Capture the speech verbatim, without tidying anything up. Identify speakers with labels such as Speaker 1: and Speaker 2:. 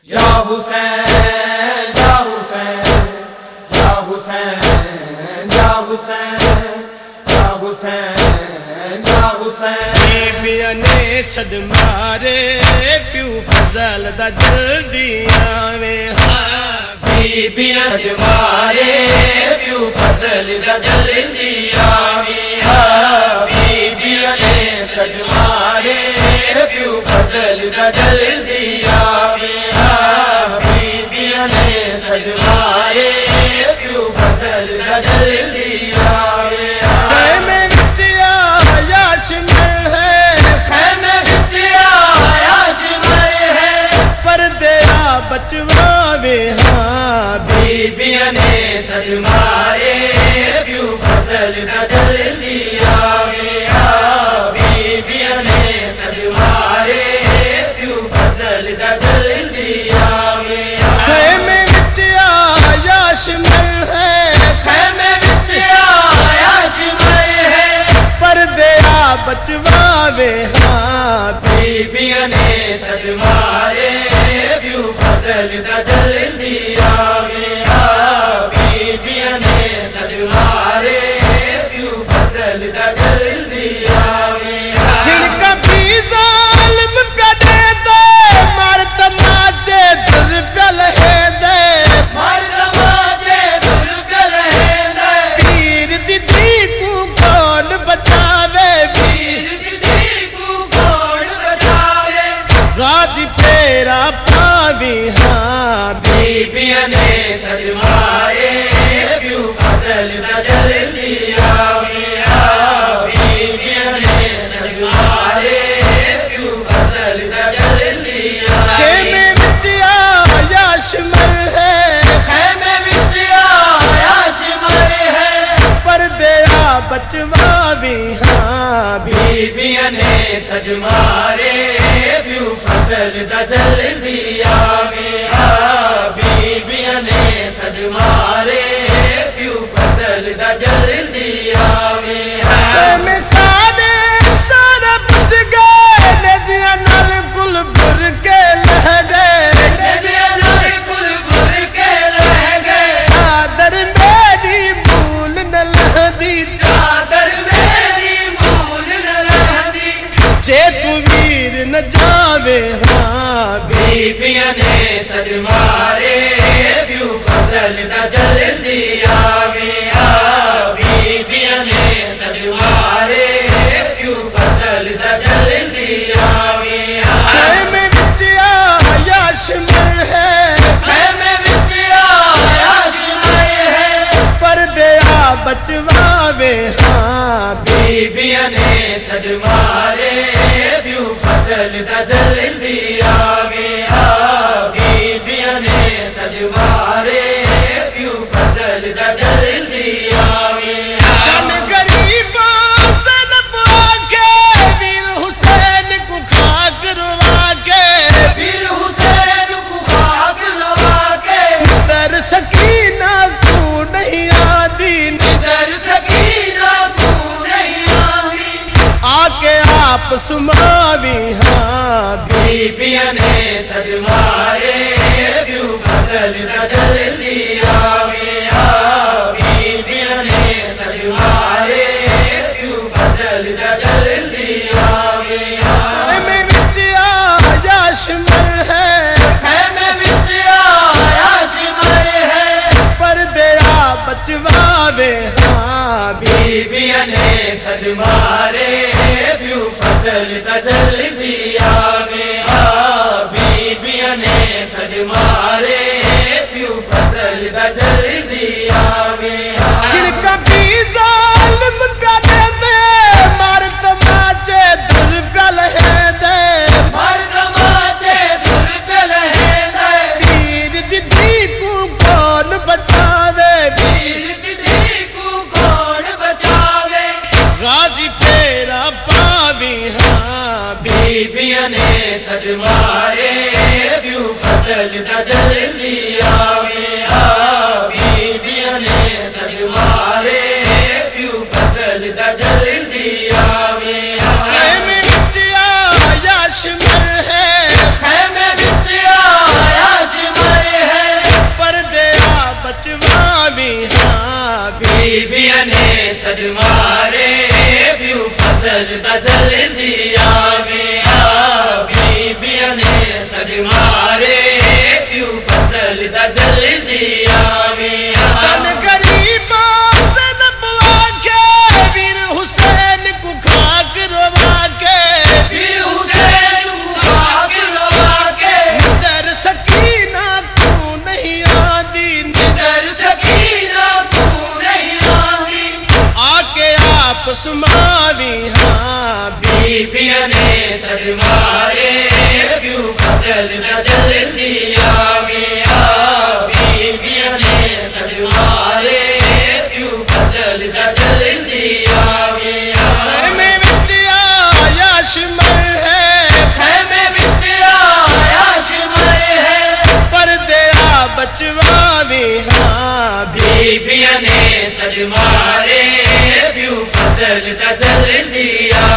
Speaker 1: یا حسین یا حسین یا حسین یا حسین یا حسین یا حسین
Speaker 2: بیبیاں نے صد مارے پیو فضل دا جلدی آوے
Speaker 1: بیبیاں نے مارے پیو فضل دا جلدی آوے بیبیاں نے صد مارے پیو فضل دا جلدی آوے بیبیاں نے صد مارے پیو فضل دا جلدی آوے
Speaker 2: خیمے وچ آیا شمر ہے
Speaker 1: خیمے وچ آیا شمر ہے
Speaker 2: پردے آ بچواوے ہاں
Speaker 1: بیبیاں نے صد مارے پیو فضل دا جلدی آوے بیبیاں نے صد مارے پیو فضل دا جلدی آوے
Speaker 2: خیمے وچ آیا شمر ہے
Speaker 1: خیمے وچ آیا شمر ہے
Speaker 2: پردے آ بچواوے ہاں
Speaker 1: بیبیاں نے صد مارے پیو فضل دا جلدی آوے بیبیاں نے صد مارے پیو فضل دا جلدی آوے
Speaker 2: چھڑکا بھی ظالم پہ دے دے مار تماچے در پہ لہے دے
Speaker 1: مار تماچے در پہ لہے دے
Speaker 2: پیر دی دی کو کون بچاوے
Speaker 1: پیر دی دی کو کون بچاوے
Speaker 2: غازی پیرا پاوی ہاں
Speaker 1: بیبیاں نے صد مارے پیو فضل دا جلدی آوے بیبیاں نے صد مارے پیو فضل دا جلدی آوے
Speaker 2: خیمے وچ آیا شمر ہے
Speaker 1: خیمے وچ آیا شمر ہے
Speaker 2: پردے آ بچواوی ہاں
Speaker 1: بیبیاں نے صد مارے پیو فضل دا جلدی آوے بیبیاں نے صد مارے پیو فضل دا جلدی آوے
Speaker 2: خیمے سارے سارا بچ گئے نجیاں نال گل بر کے لہ گئے
Speaker 1: نجیاں نال گل بر کے لہ گئے
Speaker 2: چادر میری بھول نہ لہدی
Speaker 1: چادر میری بھول نہ لہدی
Speaker 2: جے تو ویر نہ جاوے ہاں
Speaker 1: بیبیاں نے صد مارے پیو فضل دا جلدی آوے بیبیاں نے صد مارے پیو فضل دا جلدی آوے
Speaker 2: خیمے وچ آیا شمر ہے
Speaker 1: خیمے وچ آیا شمر ہے
Speaker 2: پردے آ بچواوے ہاں
Speaker 1: بیبیاں نے صد مارے پیو فضل دا جلدی آوے بیبیاں نے صد مارے پیو فضل دا جلدی آوے
Speaker 2: شان غریباں زینب آکے ویر حسین کو خاک روا کے
Speaker 1: پھر حسین کو خاک لوا کے
Speaker 2: در سکینہ کو نہیں آدی
Speaker 1: در سکینہ کو نہیں آئی
Speaker 2: آکے آپ سماوی ہاں
Speaker 1: بیبیاں نے صد مارے پیو فضل دا جلدی آوے بیبیاں نے صد مارے پیو فضل دا جلدی آوے
Speaker 2: خیمے وچ آیا شمر ہے
Speaker 1: خیمے وچ آیا شمر ہے
Speaker 2: پردے آ بچواوے ہاں
Speaker 1: بیبیاں نے صد مارے پیو فضل دا جلدی آوے بیبیاں نے صد مارے پیو فضل دا جلدی آوے
Speaker 2: چھڑکا بھی ظالم پہ دے دے مار تماچے در پہ لہے دے
Speaker 1: مار تماچے در پہ لہے دے
Speaker 2: پیر دی دی کو کون بچاوے
Speaker 1: پیر دی دی کو کون بچاوے
Speaker 2: غازی پھیرا پاوی ہاں
Speaker 1: بیبیاں نے صد مارے پیو فضل دا جلدی آوے بیبیاں نے صد مارے پیو فضل دا جلدی آوے
Speaker 2: خیمے وچ آیا شمر ہے
Speaker 1: خیمے وچ آیا
Speaker 2: بچوا بھی ہاں
Speaker 1: بیبیاں نے سج مارے بیو فصل دا جل دیا